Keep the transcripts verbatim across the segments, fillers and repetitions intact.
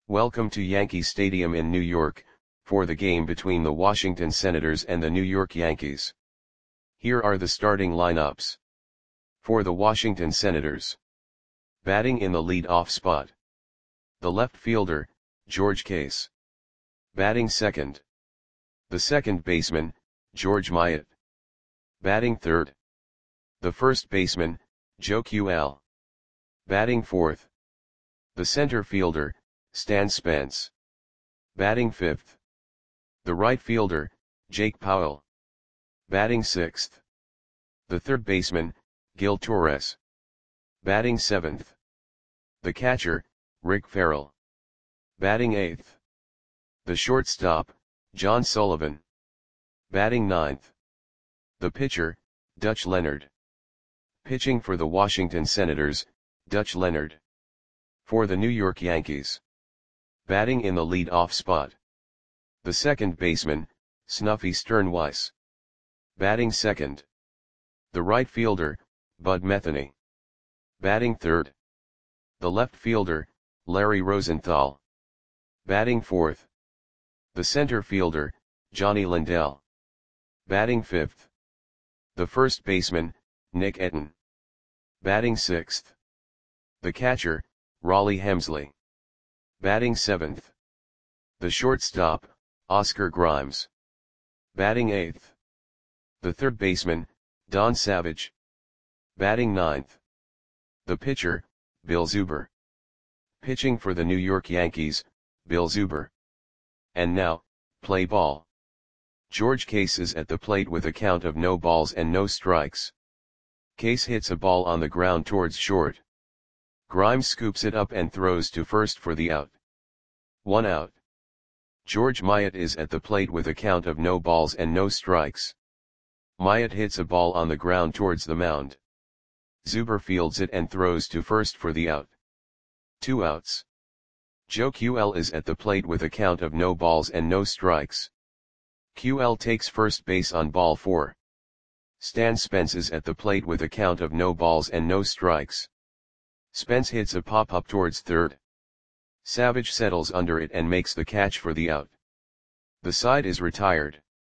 Welcome to Yankee Stadium in New York, for the game between the Washington Senators and the New York Yankees. Here are the starting lineups. For the Washington Senators. Batting in the lead-off spot. The left fielder, George Case. Batting second. The second baseman, George Myatt. Batting third. The first baseman, Joe Q L. Batting fourth. The center fielder, Stan Spence. Batting fifth. The right fielder, Jake Powell. Batting sixth. The third baseman, Gil Torres. Batting seventh. The catcher, Rick Farrell. Batting eighth. The shortstop, John Sullivan. Batting ninth. The pitcher, Dutch Leonard. Pitching for the Washington Senators, Dutch Leonard. For the New York Yankees. Batting in the lead-off spot. The second baseman, Snuffy Sternweiss. Batting second. The right fielder, Bud Metheny. Batting third. The left fielder, Larry Rosenthal. Batting fourth. The center fielder, Johnny Lindell. Batting fifth. The first baseman, Nick Etten. Batting sixth. The catcher, Rollie Hemsley. Batting seventh. The shortstop, Oscar Grimes. Batting eighth. The third baseman, Don Savage. Batting ninth. The pitcher, Bill Zuber. Pitching for the New York Yankees, Bill Zuber. And now, play ball. George Case is at the plate with a count of no balls and no strikes. Case hits a ball on the ground towards short. Grimes scoops it up and throws to first for the out. One out. George Myatt is at the plate with a count of no balls and no strikes. Myatt hits a ball on the ground towards the mound. Zuber fields it and throws to first for the out. Two outs. Joe Q L is at the plate with a count of no balls and no strikes. Q L takes first base on ball four. Stan Spence is at the plate with a count of no balls and no strikes. Spence hits a pop-up towards third. Savage settles under it and makes the catch for the out. The side is retired.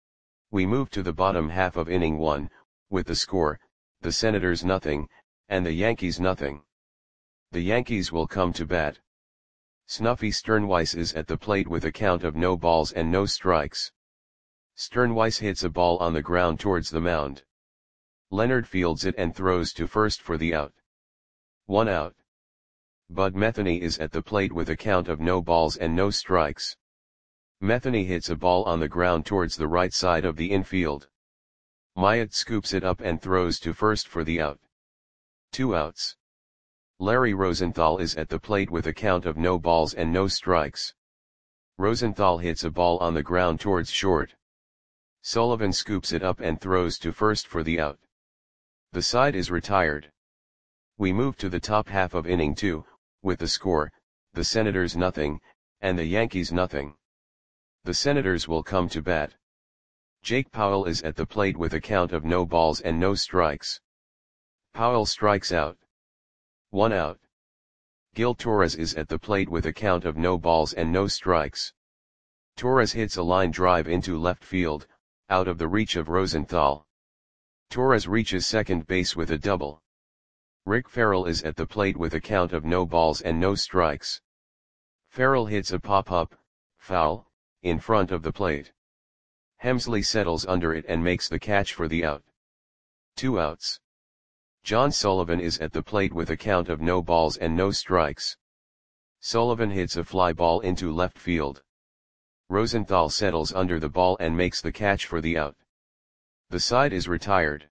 We move to the bottom half of inning one, with the score, the Senators nothing, and the Yankees nothing. The Yankees will come to bat. Snuffy Sternweiss is at the plate with a count of no balls and no strikes. Sternweiss hits a ball on the ground towards the mound. Leonard fields it and throws to first for the out. One out. Bud Metheny is at the plate with a count of no balls and no strikes. Metheny hits a ball on the ground towards the right side of the infield. Myatt scoops it up and throws to first for the out. Two outs. Larry Rosenthal is at the plate with a count of no balls and no strikes. Rosenthal hits a ball on the ground towards short. Sullivan scoops it up and throws to first for the out. The side is retired. We move to the top half of inning two, with the score, the Senators nothing, and the Yankees nothing. The Senators will come to bat. Jake Powell is at the plate with a count of no balls and no strikes. Powell strikes out. One out. Gil Torres is at the plate with a count of no balls and no strikes. Torres hits a line drive into left field, out of the reach of Rosenthal. Torres reaches second base with a double. Rick Farrell is at the plate with a count of no balls and no strikes. Farrell hits a pop-up, foul, in front of the plate. Hemsley settles under it and makes the catch for the out. Two outs. John Sullivan is at the plate with a count of no balls and no strikes. Sullivan hits a fly ball into left field. Rosenthal settles under the ball and makes the catch for the out. The side is retired.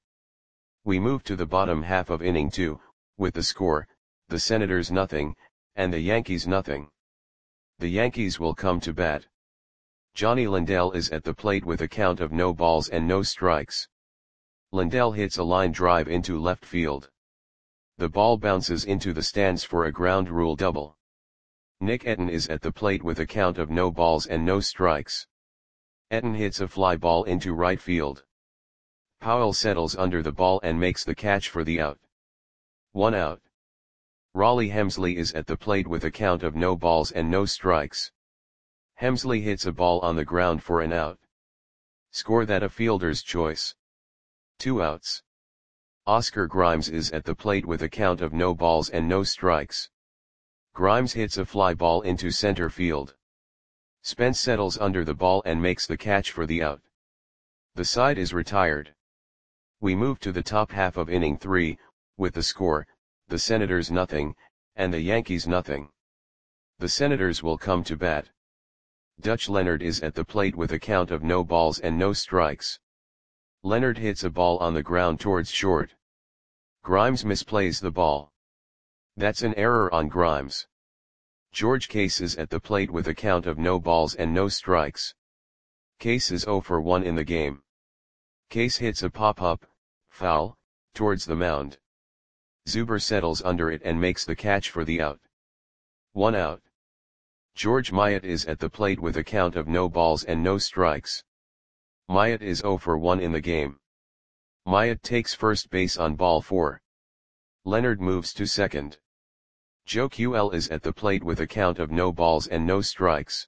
We move to the bottom half of inning two, with the score, the Senators nothing, and the Yankees nothing. The Yankees will come to bat. Johnny Lindell is at the plate with a count of no balls and no strikes. Lindell hits a line drive into left field. The ball bounces into the stands for a ground rule double. Nick Etten is at the plate with a count of no balls and no strikes. Etten hits a fly ball into right field. Powell settles under the ball and makes the catch for the out. One out. Raleigh Hemsley is at the plate with a count of no balls and no strikes. Hemsley hits a ball on the ground for an out. Score that a fielder's choice. Two outs. Oscar Grimes is at the plate with a count of no balls and no strikes. Grimes hits a fly ball into center field. Spence settles under the ball and makes the catch for the out. The side is retired. We move to the top half of inning three, with the score, the Senators nothing, and the Yankees nothing. The Senators will come to bat. Dutch Leonard is at the plate with a count of no balls and no strikes. Leonard hits a ball on the ground towards short. Grimes misplays the ball. That's an error on Grimes. George Case is at the plate with a count of no balls and no strikes. Case is oh for one in the game. Case hits a pop-up, foul, towards the mound. Zuber settles under it and makes the catch for the out. One out. George Myatt is at the plate with a count of no balls and no strikes. Myatt is oh for one in the game. Myatt takes first base on ball four. Leonard moves to second. Joe Q L is at the plate with a count of no balls and no strikes.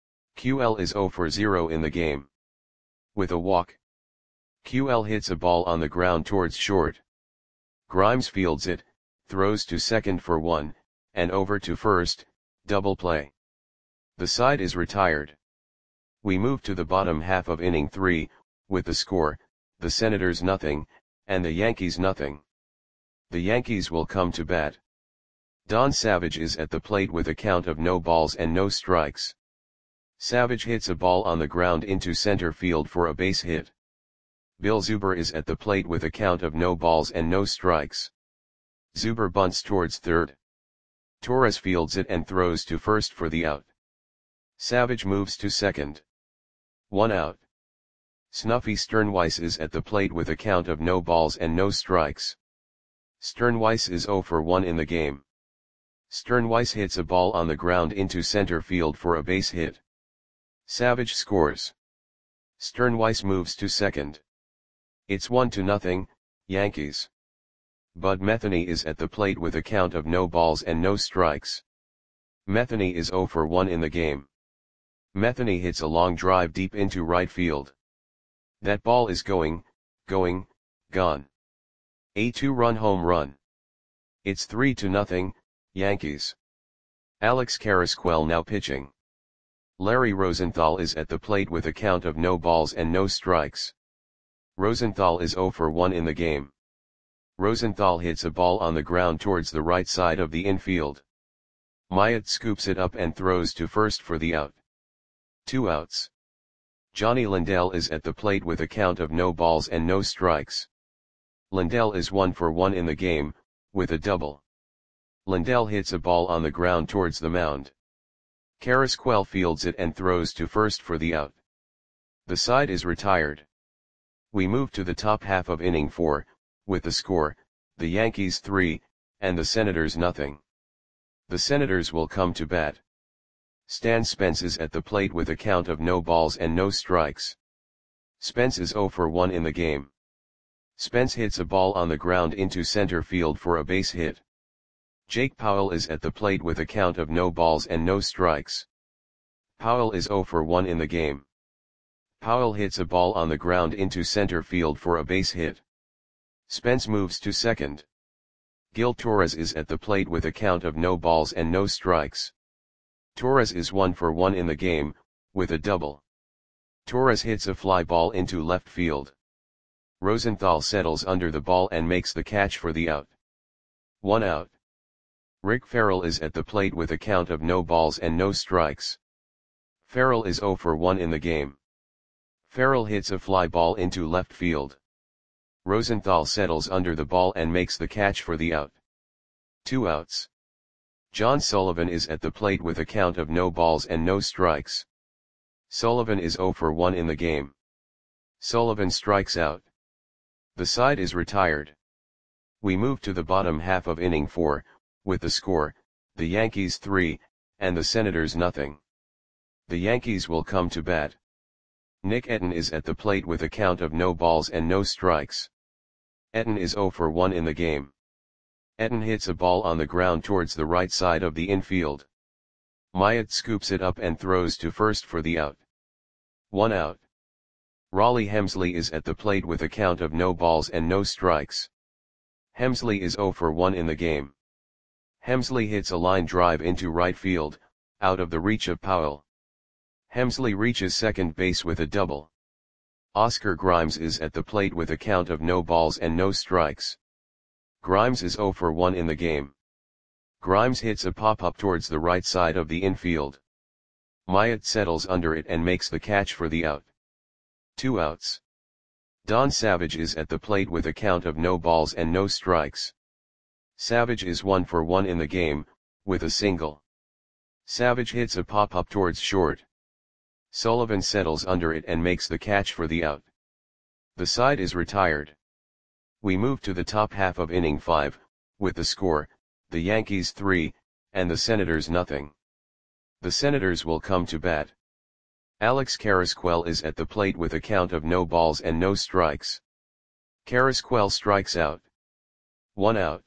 Q L is oh for zero in the game. With a walk. Q L hits a ball on the ground towards short. Grimes fields it, throws to second for one, and over to first, double play. The side is retired. We move to the bottom half of inning three, with the score, the Senators nothing, and the Yankees nothing. The Yankees will come to bat. Don Savage is at the plate with a count of no balls and no strikes. Savage hits a ball on the ground into center field for a base hit. Bill Zuber is at the plate with a count of no balls and no strikes. Zuber bunts towards third. Torres fields it and throws to first for the out. Savage moves to second. One out. Snuffy Sternweiss is at the plate with a count of no balls and no strikes. Sternweiss is oh for one in the game. Sternweiss hits a ball on the ground into center field for a base hit. Savage scores. Sternweiss moves to second. It's one to nothing, Yankees. Bud Metheny is at the plate with a count of no balls and no strikes. Metheny is oh for one in the game. Metheny hits a long drive deep into right field. That ball is going, going, gone. A two-run home run. It's three to nothing, Yankees. Alex Carrasquel now pitching. Larry Rosenthal is at the plate with a count of no balls and no strikes. Rosenthal is oh for one in the game. Rosenthal hits a ball on the ground towards the right side of the infield. Myatt scoops it up and throws to first for the out. Two outs. Johnny Lindell is at the plate with a count of no balls and no strikes. Lindell is one for one in the game, with a double. Lindell hits a ball on the ground towards the mound. Carrasquel fields it and throws to first for the out. The side is retired. We move to the top half of inning four, with the score, the Yankees three, and the Senators nothing. The Senators will come to bat. Stan Spence is at the plate with a count of no balls and no strikes. Spence is oh for one in the game. Spence hits a ball on the ground into center field for a base hit. Jake Powell is at the plate with a count of no balls and no strikes. Powell is oh for one in the game. Powell hits a ball on the ground into center field for a base hit. Spence moves to second. Gil Torres is at the plate with a count of no balls and no strikes. Torres is one for one in the game, with a double. Torres hits a fly ball into left field. Rosenthal settles under the ball and makes the catch for the out. One out. Rick Farrell is at the plate with a count of no balls and no strikes. Farrell is oh for one in the game. Farrell hits a fly ball into left field. Rosenthal settles under the ball and makes the catch for the out. Two outs. John Sullivan is at the plate with a count of no balls and no strikes. Sullivan is oh for one in the game. Sullivan strikes out. The side is retired. We move to the bottom half of inning four, with the score, the Yankees three, and the Senators nothing. The Yankees will come to bat. Nick Etten is at the plate with a count of no balls and no strikes. Etten is oh for one in the game. Etten hits a ball on the ground towards the right side of the infield. Myatt scoops it up and throws to first for the out. One out. Raleigh Hemsley is at the plate with a count of no balls and no strikes. Hemsley is zero for one in the game. Hemsley hits a line drive into right field, out of the reach of Powell. Hemsley reaches second base with a double. Oscar Grimes is at the plate with a count of no balls and no strikes. Grimes is zero for one in the game. Grimes hits a pop-up towards the right side of the infield. Myatt settles under it and makes the catch for the out. Two outs. Don Savage is at the plate with a count of no balls and no strikes. Savage is one for one in the game, with a single. Savage hits a pop-up towards short. Sullivan settles under it and makes the catch for the out. The side is retired. We move to the top half of inning five, with the score, the Yankees three, and the Senators nothing. The Senators will come to bat. Alex Carrasquel is at the plate with a count of no balls and no strikes. Carrasquel strikes out. One out.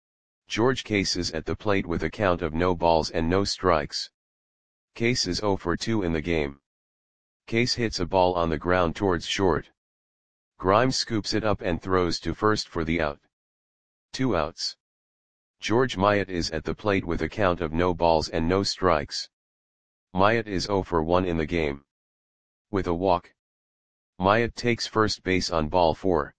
George Case is at the plate with a count of no balls and no strikes. Case is zero for two in the game. Case hits a ball on the ground towards short. Grimes scoops it up and throws to first for the out. Two outs. George Myatt is at the plate with a count of no balls and no strikes. Myatt is zero for one in the game. With a walk. Myatt takes first base on ball four.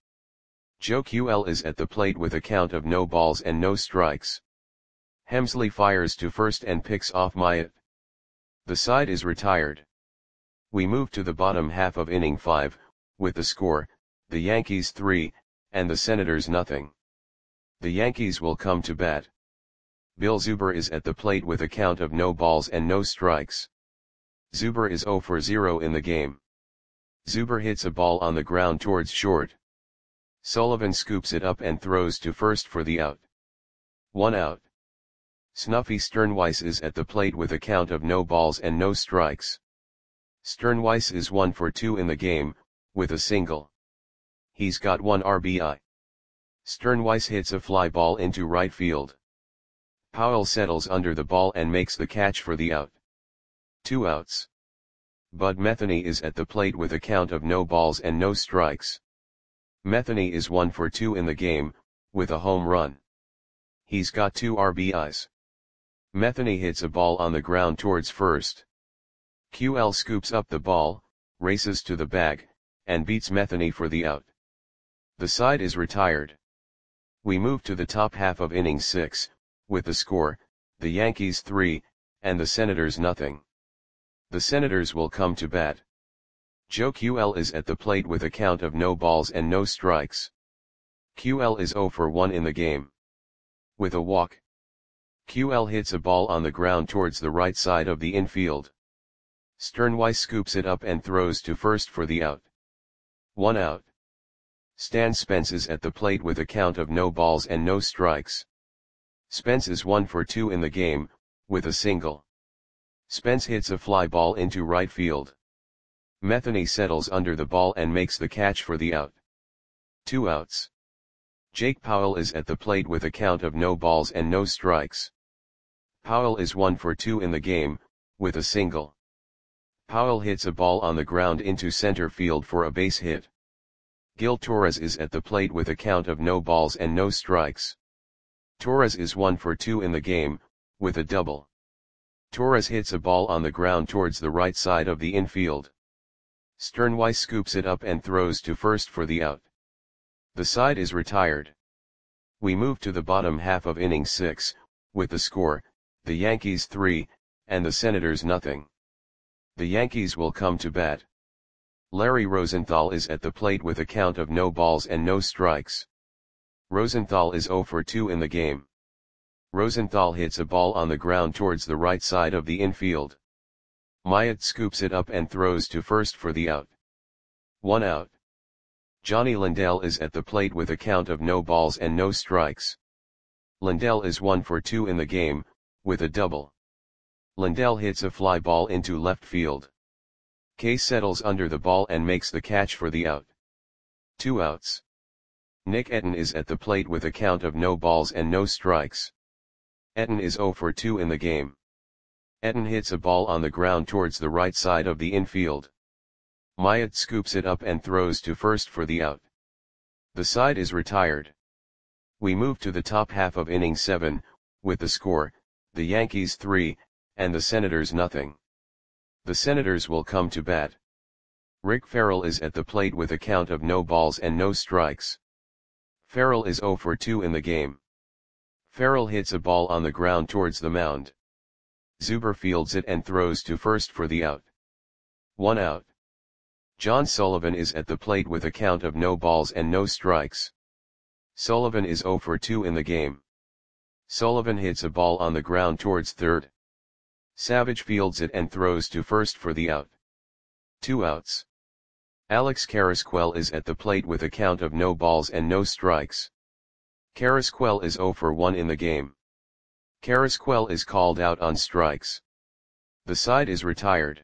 Joe Q L is at the plate with a count of no balls and no strikes. Hemsley fires to first and picks off Myatt. The side is retired. We move to the bottom half of inning five, with the score, the Yankees three, and the Senators nothing. The Yankees will come to bat. Bill Zuber is at the plate with a count of no balls and no strikes. Zuber is zero for zero in the game. Zuber hits a ball on the ground towards short. Sullivan scoops it up and throws to first for the out. One out. Snuffy Sternweiss is at the plate with a count of no balls and no strikes. Sternweiss is one for two in the game, with a single. He's got one R B I. Sternweiss hits a fly ball into right field. Powell settles under the ball and makes the catch for the out. Two outs. Bud Metheny is at the plate with a count of no balls and no strikes. Metheny is one for two in the game, with a home run. He's got two R B Is. Metheny hits a ball on the ground towards first. Q L scoops up the ball, races to the bag, and beats Metheny for the out. The side is retired. We move to the top half of inning six, with the score, the Yankees three, and the Senators nothing. The Senators will come to bat. Joe Q L is at the plate with a count of no balls and no strikes. Q L is zero for one in the game. With a walk. Q L hits a ball on the ground towards the right side of the infield. Sternweiss scoops it up and throws to first for the out. One out. Stan Spence is at the plate with a count of no balls and no strikes. Spence is one for two in the game, with a single. Spence hits a fly ball into right field. Metheny settles under the ball and makes the catch for the out. Two outs. Jake Powell is at the plate with a count of no balls and no strikes. Powell is one for two in the game, with a single. Powell hits a ball on the ground into center field for a base hit. Gil Torres is at the plate with a count of no balls and no strikes. Torres is one for two in the game, with a double. Torres hits a ball on the ground towards the right side of the infield. Sternweiss scoops it up and throws to first for the out. The side is retired. We move to the bottom half of inning six, with the score, the Yankees three, and the Senators nothing. The Yankees will come to bat. Larry Rosenthal is at the plate with a count of no balls and no strikes. Rosenthal is zero for two in the game. Rosenthal hits a ball on the ground towards the right side of the infield. Myatt scoops it up and throws to first for the out. One out. Johnny Lindell is at the plate with a count of no balls and no strikes. Lindell is one for two in the game, with a double. Lindell hits a fly ball into left field. Case settles under the ball and makes the catch for the out. Two outs. Nick Etten is at the plate with a count of no balls and no strikes. Etten is zero for two in the game. Etten hits a ball on the ground towards the right side of the infield. Myatt scoops it up and throws to first for the out. The side is retired. We move to the top half of inning seven, with the score, the Yankees three, and the Senators nothing. The Senators will come to bat. Rick Farrell is at the plate with a count of no balls and no strikes. Farrell is zero for two in the game. Farrell hits a ball on the ground towards the mound. Zuber fields it and throws to first for the out. One out. John Sullivan is at the plate with a count of no balls and no strikes. Sullivan is zero for two in the game. Sullivan hits a ball on the ground towards third. Savage fields it and throws to first for the out. Two outs. Alex Carrasquel is at the plate with a count of no balls and no strikes. Carrasquel is zero for one in the game. Carrasquel is called out on strikes. The side is retired.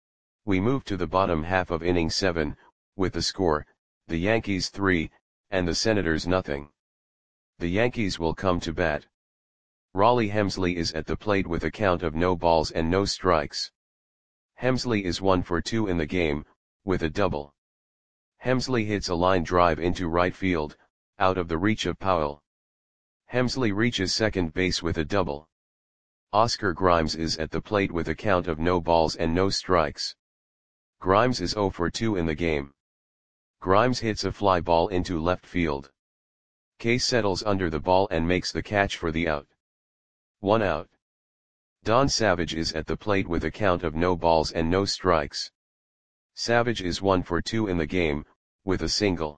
We move to the bottom half of inning seven, with the score, the Yankees three, and the Senators nothing. The Yankees will come to bat. Raleigh Hemsley is at the plate with a count of no balls and no strikes. Hemsley is one for two in the game, with a double. Hemsley hits a line drive into right field, out of the reach of Powell. Hemsley reaches second base with a double. Oscar Grimes is at the plate with a count of no balls and no strikes. Grimes is zero for two in the game. Grimes hits a fly ball into left field. Case settles under the ball and makes the catch for the out. One out. Don Savage is at the plate with a count of no balls and no strikes. Savage is one for two in the game, with a single.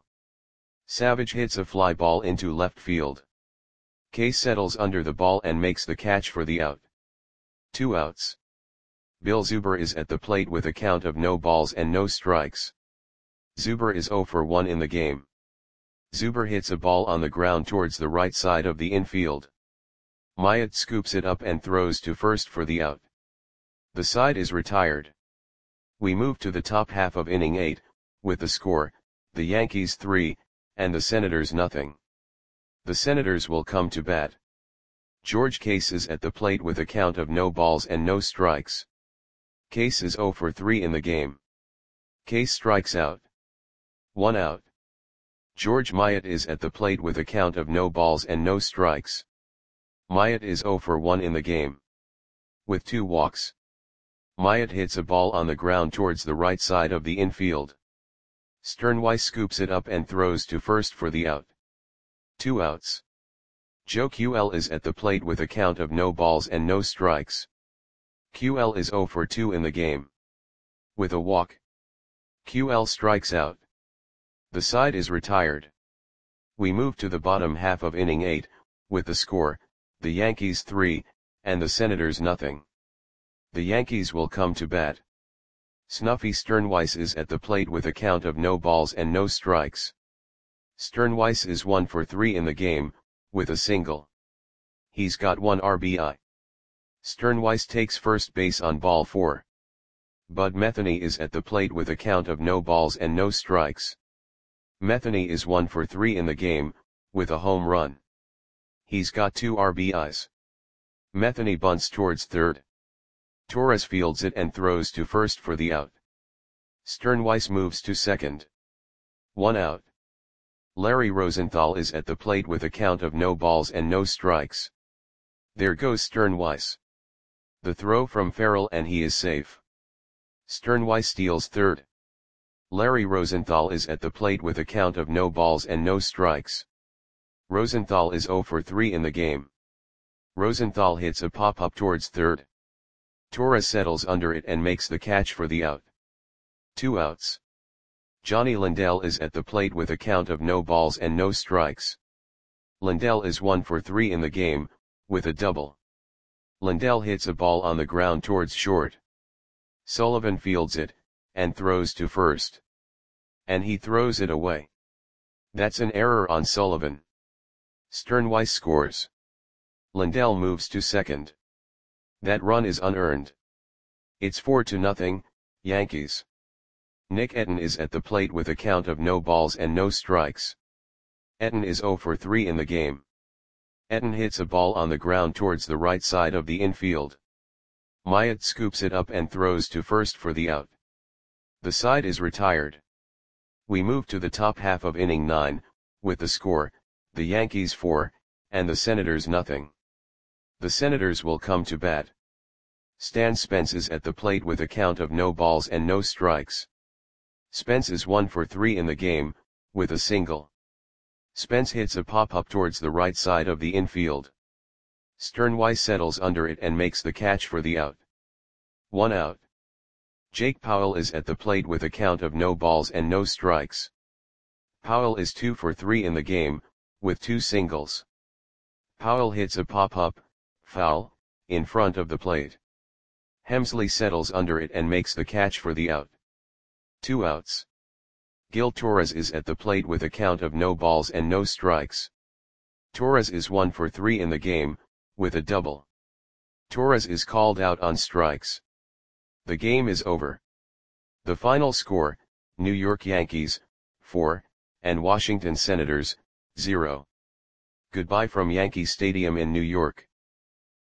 Savage hits a fly ball into left field. Case settles under the ball and makes the catch for the out. Two outs. Bill Zuber is at the plate with a count of no balls and no strikes. Zuber is zero for one in the game. Zuber hits a ball on the ground towards the right side of the infield. Myatt scoops it up and throws to first for the out. The side is retired. We move to the top half of inning eight, with the score, the Yankees three, and the Senators nothing. The Senators will come to bat. George Case is at the plate with a count of no balls and no strikes. Case is zero for three in the game. Case strikes out. One out. George Myatt is at the plate with a count of no balls and no strikes. Myatt is zero for one in the game. With two walks. Myatt hits a ball on the ground towards the right side of the infield. Sternweiss scoops it up and throws to first for the out. Two outs. Joe Q L is at the plate with a count of no balls and no strikes. Q L is zero for two in the game. With a walk. Q L strikes out. The side is retired. We move to the bottom half of inning eight, with the score, the Yankees three, and the Senators nothing. The Yankees will come to bat. Snuffy Sternweiss is at the plate with a count of no balls and no strikes. Sternweiss is one for three in the game, with a single. He's got one R B I. Sternweiss takes first base on ball four. Bud Metheny is at the plate with a count of no balls and no strikes. Metheny is one for three in the game, with a home run. He's got two R B Is. Metheny bunts towards third. Torres fields it and throws to first for the out. Sternweiss moves to second. One out. Larry Rosenthal is at the plate with a count of no balls and no strikes. There goes Sternweiss. The throw from Farrell and he is safe. Sternweiss steals third. Larry Rosenthal is at the plate with a count of no balls and no strikes. Rosenthal is zero for three in the game. Rosenthal hits a pop-up towards third. Torres settles under it and makes the catch for the out. Two outs. Johnny Lindell is at the plate with a count of no balls and no strikes. Lindell is one for three in the game, with a double. Lindell hits a ball on the ground towards short. Sullivan fields it, and throws to first. And he throws it away. That's an error on Sullivan. Sternweiss scores. Lindell moves to second. That run is unearned. It's four to nothing, Yankees. Nick Etten is at the plate with a count of no balls and no strikes. Etten is zero for three in the game. Etten hits a ball on the ground towards the right side of the infield. Myatt scoops it up and throws to first for the out. The side is retired. We move to the top half of inning nine, with the score, the Yankees four, and the Senators nothing. The Senators will come to bat. Stan Spence is at the plate with a count of no balls and no strikes. Spence is one for three in the game, with a single. Spence hits a pop-up towards the right side of the infield. Sternweiss settles under it and makes the catch for the out. One out. Jake Powell is at the plate with a count of no balls and no strikes. Powell is two for three in the game, with two singles. Powell hits a pop-up, foul, in front of the plate. Hemsley settles under it and makes the catch for the out. Two outs. Gil Torres is at the plate with a count of no balls and no strikes. Torres is one for three in the game, with a double. Torres is called out on strikes. The game is over. The final score, New York Yankees, four, and Washington Senators, zero. Goodbye from Yankee Stadium in New York.